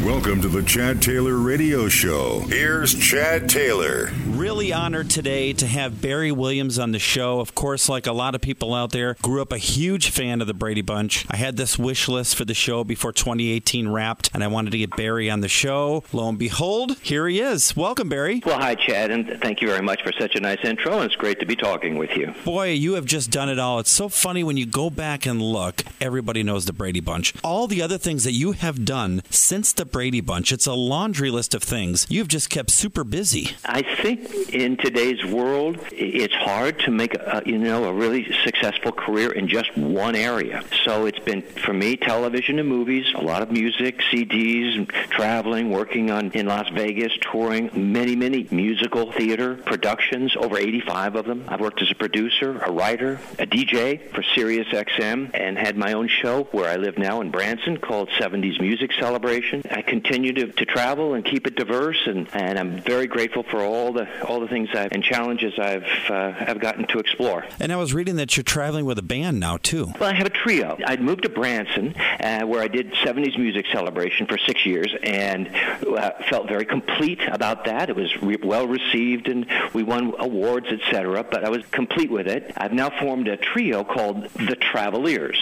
Welcome to the Chad Taylor Radio Show. Here's Chad Taylor. Really honored today to have Barry Williams on the show. Of course, like a lot of people out there, grew up a huge fan of the Brady Bunch. I had this wish list for the show before 2018 wrapped, and I wanted to get Barry on the show. Lo and behold, here he is. Welcome, Barry. Well, hi, Chad, and thank you very much for such a nice intro, and it's great to be talking with you. Boy, you have just done it all. It's so funny when you go back and look. Everybody knows the Brady Bunch. All the other things that you have done since the Brady Bunch, it's a laundry list of things. You've just kept super busy. I think in today's world, it's hard to make a really successful career in just one area. So it's been, for me, television and movies, a lot of music, CDs, traveling, working in Las Vegas, touring, many musical theater productions, over 85 of them. I've worked as a producer, a writer, a DJ for Sirius XM, and had my own show where I live now in Branson called 70s Music Celebration. I continue to travel and keep it diverse, and I'm very grateful for all the things and challenges I've gotten to explore. And I was reading that you're traveling with a band now too. Well, I have a trio. I'd moved to Branson, where I did 70s Music Celebration for 6 years, and felt very complete about that. It was well received, and we won awards, etc. But I was complete with it. I've now formed a trio called the Traveliers.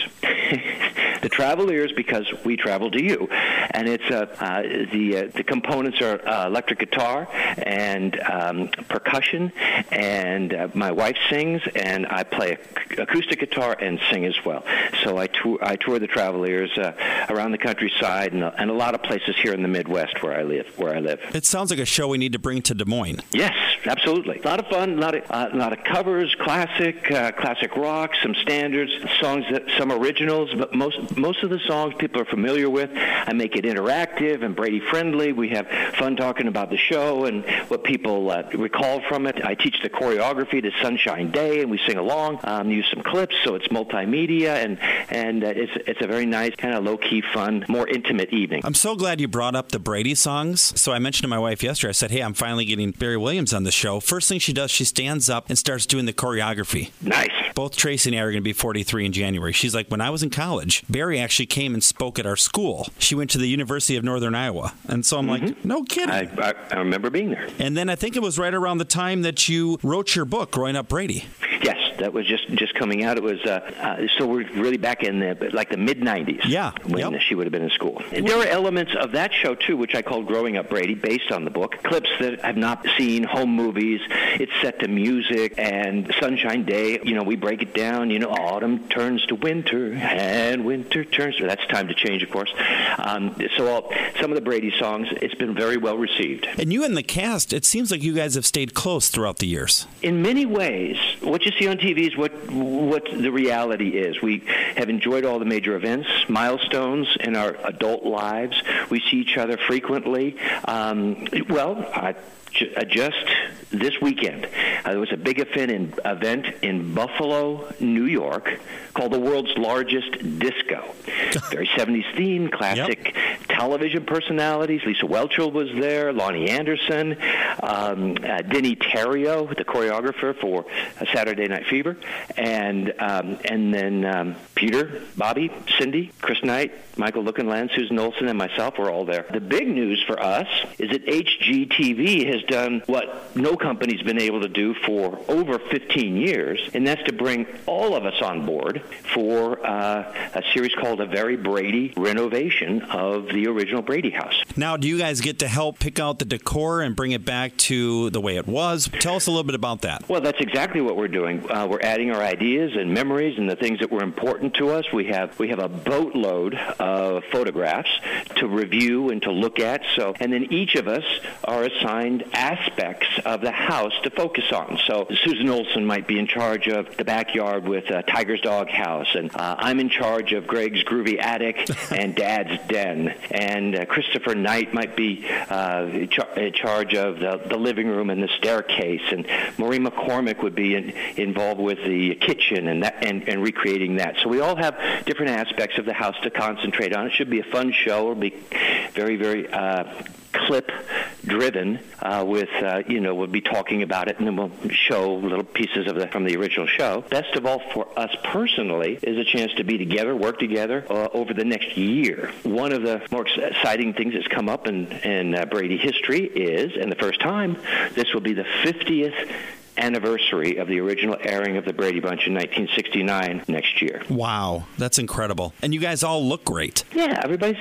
The Traveliers, because we travel to you, and it's the components are electric guitar and percussion, and my wife sings, and I play acoustic guitar and sing as well. So I tour the Traveliers around the countryside and a lot of places here in the Midwest where I live. It sounds like a show we need to bring to Des Moines. Yes, absolutely. A lot of fun, a lot of covers, classic rock, some standards, songs some originals, but most of the songs people are familiar with. I make it interactive and Brady friendly. We have fun talking about the show and what people recall from it. I teach the choreography to Sunshine Day, and we sing along. Use some clips, so it's multimedia, and it's a very nice, kind of low-key, fun, more intimate evening. I'm so glad you brought up the Brady songs. So I mentioned to my wife yesterday, I said, hey, I'm finally getting Barry Williams on the show. First thing she does, she stands up and starts doing the choreography. Nice. Both Tracy and I are going to be 43 in January. She's like, when I was in college, Barry actually came and spoke at our school. She went to the University of Northern Iowa. And so I'm like, no kidding. I remember being there. And then I think it was right around the time that you wrote your book, Growing Up Brady. Yes, that was just coming out. It was so we're really back in the mid-'90s. Yeah, when she would have been in school. And there are elements of that show too, which I called Growing Up Brady, based on the book. Clips that I've not seen, home movies. It's set to music and Sunshine Day. We break it down. Autumn turns to winter and winter turns to. That's time to change, of course. So some of the Brady songs, it's been very well received. And you and the cast, it seems like you guys have stayed close throughout the years. In many ways, what you see on TV is what the reality is. We have enjoyed all the major events, milestones in our adult lives. We see each other frequently. Just this weekend, there was a big event in Buffalo, New York, called the world's largest disco. Very 70s themed, classic television personalities. Lisa Whelchel was there, Lonnie Anderson, Denny Terrio, the choreographer for Saturday Night Fever, and then Peter, Bobby, Cindy, Chris Knight, Michael Lookenland, Susan Olsen, and myself were all there. The big news for us is that HGTV has done what no company's been able to do for over 15 years, and that's to bring all of us on board for a series called A Very Brady renovation of the original Brady house. Now, do you guys get to help pick out the decor and bring it back to the way it was? Tell us a little bit about that. Well, that's exactly what we're doing. We're adding our ideas and memories and the things that were important to us. We have a boatload of photographs to review and to look at. And then each of us are assigned aspects of the house to focus on. So Susan Olsen might be in charge of the backyard with Tiger's Dog House, and I'm in charge of Greg's groovy attic and Dad's den, and Christopher Knight might be in charge of the living room and the staircase, and Maureen McCormick would be involved with the kitchen and recreating that. So we all have different aspects of the house to concentrate on. It should be a fun show. It'll be very, very clip-driven with, we'll be talking about it, and then we'll show little pieces from the original show. Best of all, for us personally, is a chance to be together, work together over the next year. One of the more exciting things that's come up in Brady history is, and the first time, this will be the 50th anniversary of the original airing of the Brady Bunch in 1969 next year. Wow, that's incredible. And you guys all look great. Yeah, everybody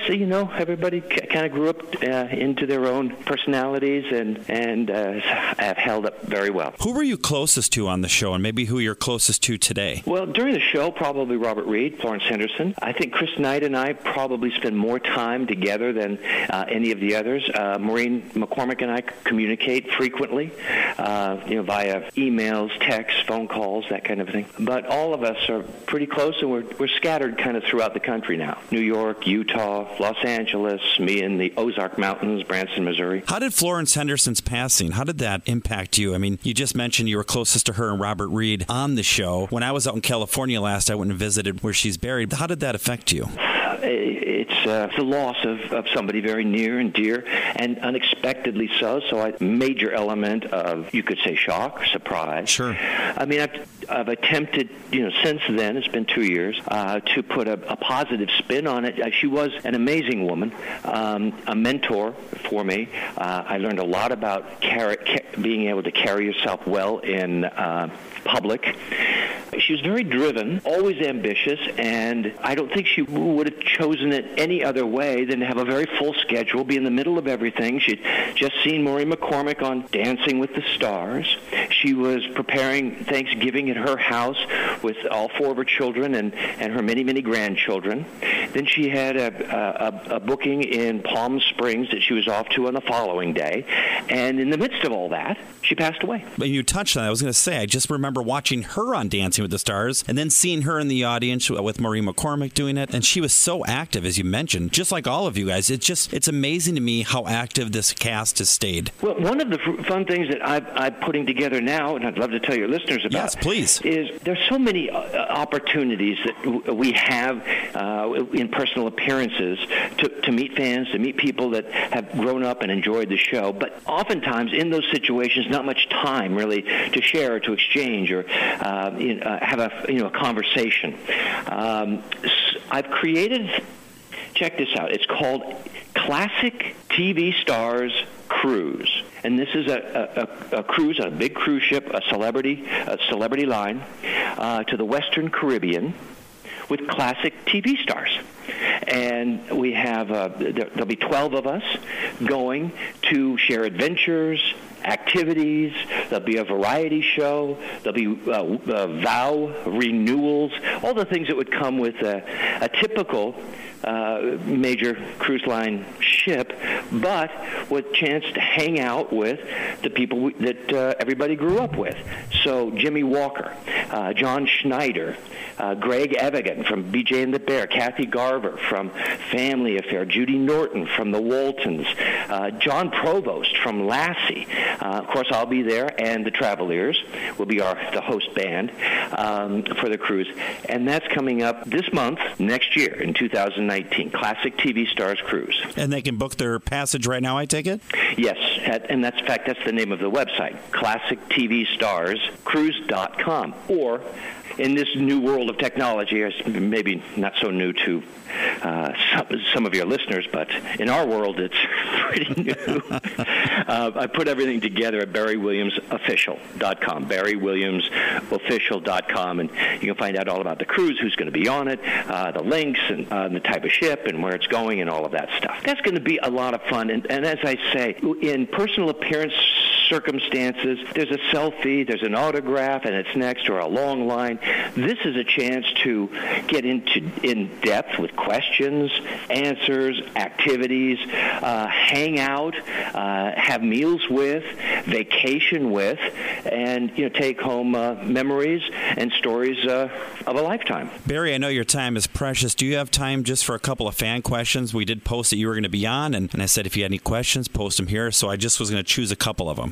kind of grew up into their own personalities and have held up very well. Who were you closest to on the show, and maybe who you're closest to today? Well, during the show, probably Robert Reed, Florence Henderson. I think Chris Knight and I probably spend more time together than any of the others. Maureen McCormick and I communicate frequently, via emails, texts, phone calls, that kind of thing. But all of us are pretty close, and we're scattered kind of throughout the country now. New York, Utah, Los Angeles, me in the Ozark Mountains, Branson, Missouri. How did Florence Henderson's passing, how did that impact you? I mean, you just mentioned you were closest to her and Robert Reed on the show. When I was out in California last, I went and visited where she's buried. How did that affect you? It's the loss of somebody very near and dear, and unexpectedly so. So a major element of, you could say, shock, surprise. Sure. I mean, I've attempted, since then, it's been 2 years, to put a positive spin on it. She was an amazing woman, a mentor for me. I learned a lot about being able to carry yourself well in public. She was very driven, always ambitious, and I don't think she would have chosen it any other way than to have a very full schedule, be in the middle of everything. She'd just seen Maureen McCormick on Dancing with the Stars. She was preparing Thanksgiving at her house with all 4 of her children and her many, many grandchildren. Then she had a booking in Palm Springs that she was off to on the following day. And in the midst of all that, she passed away. But you touched on it. I was going to say, I just remember watching her on Dancing with the Stars and then seeing her in the audience with Maureen McCormick doing it. And she was so active, as you mentioned, just like all of you guys. It's amazing to me how active this cast has stayed. Well, one of the fun things that I'm putting together now, and I'd love to tell your listeners about, yes, please, is there's so many opportunities that we have in personal appearances to meet fans, to meet people that have grown up and enjoyed the show. But oftentimes in those situations, not much time really to share or to exchange or have a conversation. I've created, check this out, it's called Classic TV Stars Cruise. And this is a cruise on a big cruise ship, a celebrity line, to the Western Caribbean with classic TV stars. And we have, there'll be 12 of us going to share adventures, activities. There'll be a variety show. There'll be vow renewals, all the things that would come with a typical major cruise line ship, but with chance to hang out with the people that everybody grew up with. So Jimmy Walker, John Schneider, Greg Evigan from BJ and the Bear, Kathy Garver from Family Affair, Judy Norton from the Waltons, John Provost from Lassie. Of course, I'll be there, and the Travelers will be the host band for the cruise. And that's coming up this month, next year, in 2019, Classic TV Stars Cruise. And they can book their passage right now, I take it? Yes, and that's the name of the website, ClassicTVStarsCruise.com. Or in this new world of technology, maybe not so new to some of your listeners, but in our world, it's pretty new. I put everything together at BarryWilliamsOfficial.com, BarryWilliamsOfficial.com, and you can find out all about the cruise, who's going to be on it, the links, and the type of ship, and where it's going, and all of that stuff. That's going to be a lot of fun, and as I say, in personal appearance circumstances, there's a selfie, there's an autograph, and it's next, or a long line. This is a chance to get in depth with questions, answers, activities, hang out, have meals with, vacation with, and take home memories and stories of a lifetime. Barry, I know your time is precious. Do you have time just for a couple of fan questions? We did post that you were going to be on, and I said if you had any questions, post them here. So I just was going to choose a couple of them.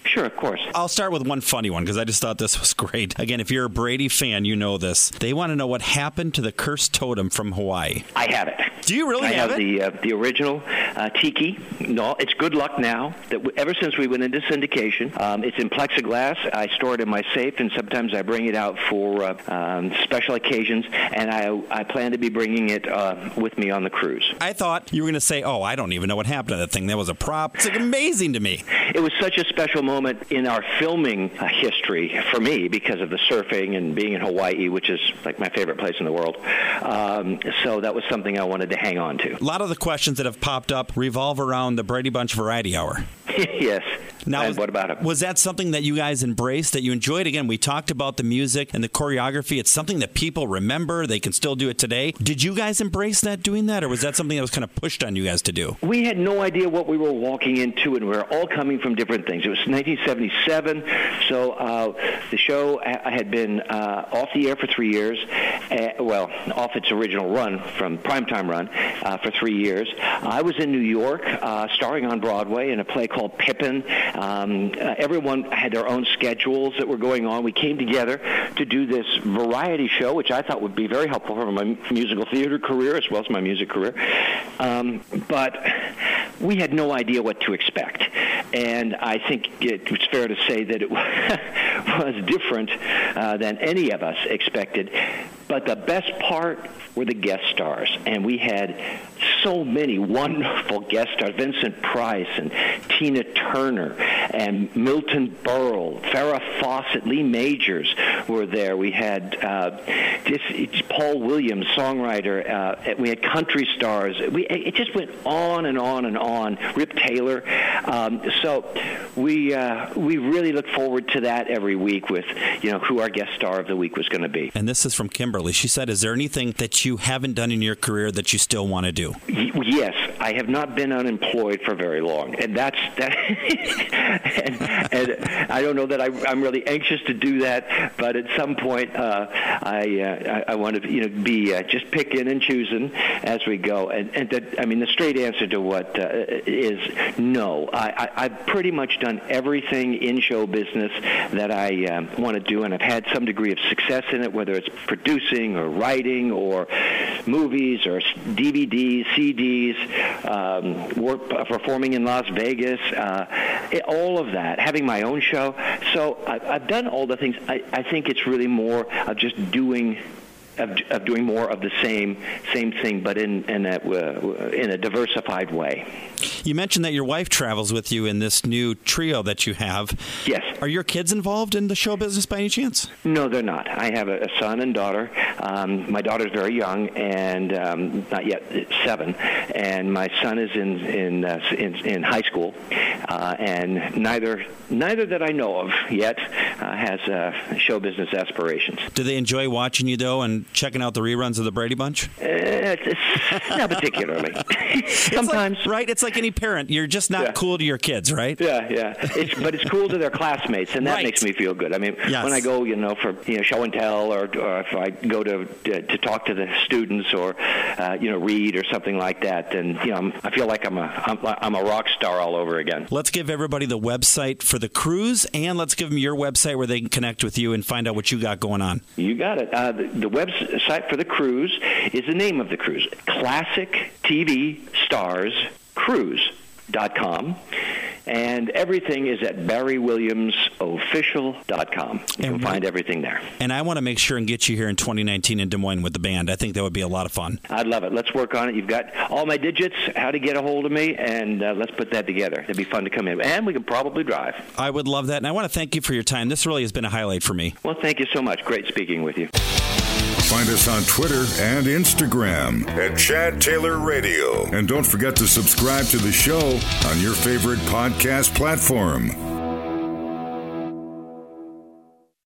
Sure, of course. I'll start with one funny one because I just thought this was great. Again, if you're a Brady fan, you know this. They want to know what happened to the cursed totem from Hawaii. I have it. Do you really have it? The original tiki. No, it's good luck now. Ever since we went into syndication, it's in plexiglass. I store it in my safe, and sometimes I bring it out for special occasions, and I plan to be bringing it with me on the cruise. I thought you were going to say, I don't even know what happened to that thing. That was a prop. It's amazing to me. It was such a special moment in our filming history for me because of the surfing and being in Hawaii, which is like my favorite place in the world. So that was something I wanted to hang on to. A lot of the questions that have popped up revolve around the Brady Bunch Variety Hour. Yes. Now, and what about it? Was that something that you guys embraced, that you enjoyed? Again, we talked about the music and the choreography. It's something that people remember. They can still do it today. Did you guys embrace doing that, or was that something that was kind of pushed on you guys to do? We had no idea what we were walking into, and we were all coming from different things. It was 1977, so the show had been off the air for 3 years, off its original run, from primetime run, for 3 years. I was in New York, starring on Broadway in a play called Pippin. Everyone had their own schedules that were going on. We came together to do this variety show, which I thought would be very helpful for my musical theater career as well as my music career. But we had no idea what to expect. And I think it's fair to say that it was different than any of us expected. But the best part were the guest stars, and we had so many wonderful guest stars. Vincent Price and Tina Turner and Milton Berle, Farrah Fawcett, Lee Majors were there. We had Paul Williams, songwriter. We had country stars. It just went on and on and on. Rip Taylor. So we really look forward to that every week with who our guest star of the week was going to be. And this is from Kimberly. She said, "Is there anything that you haven't done in your career that you still want to do?" Yes, I have not been unemployed for very long, and that's that. and I don't know that I'm really anxious to do that, but at some point I want to be just picking and choosing as we go. And the straight answer to what is no. I've pretty much done everything in show business that I want to do, and I've had some degree of success in it, whether it's producing or writing or movies or DVDs, CDs, performing in Las Vegas, all of that, having my own show. So I've done all the things. I think it's really more of just doing more of the same thing, but in a diversified way. You mentioned that your wife travels with you in this new trio that you have. Yes. Are your kids involved in the show business by any chance? No, they're not. I have a son and daughter. My daughter's very young and not yet 7, and my son is in high school, and neither that I know of yet has show business aspirations. Do they enjoy watching you though and checking out the reruns of the Brady Bunch? Not particularly. Sometimes, It's like any parent. You're just not cool to your kids, right? Yeah. But it's cool to their classmates, and that makes me feel good. I mean, when I go, for show and tell, or if I go to talk to the students, or read or something like that, then I feel like I'm a rock star all over again. Let's give everybody the website for the cruise, and let's give them your website where they can connect with you and find out what you got going on. You got it. The website for the cruise is the name of the cruise: Classic TV Stars Cruise.com, and everything is at BarryWilliamsOfficial.com. You can find everything there. And I want to make sure and get you here in 2019 in Des Moines with the band. I think that would be a lot of fun. I'd love it. Let's work on it. You've got all my digits, how to get a hold of me, and let's put that together. It'd be fun to come in, and we can probably drive. I would love that, and I want to thank you for your time. This really has been a highlight for me. Well, thank you so much. Great speaking with you. Find us on Twitter and Instagram at Chad Taylor Radio. And don't forget to subscribe to the show on your favorite podcast platform.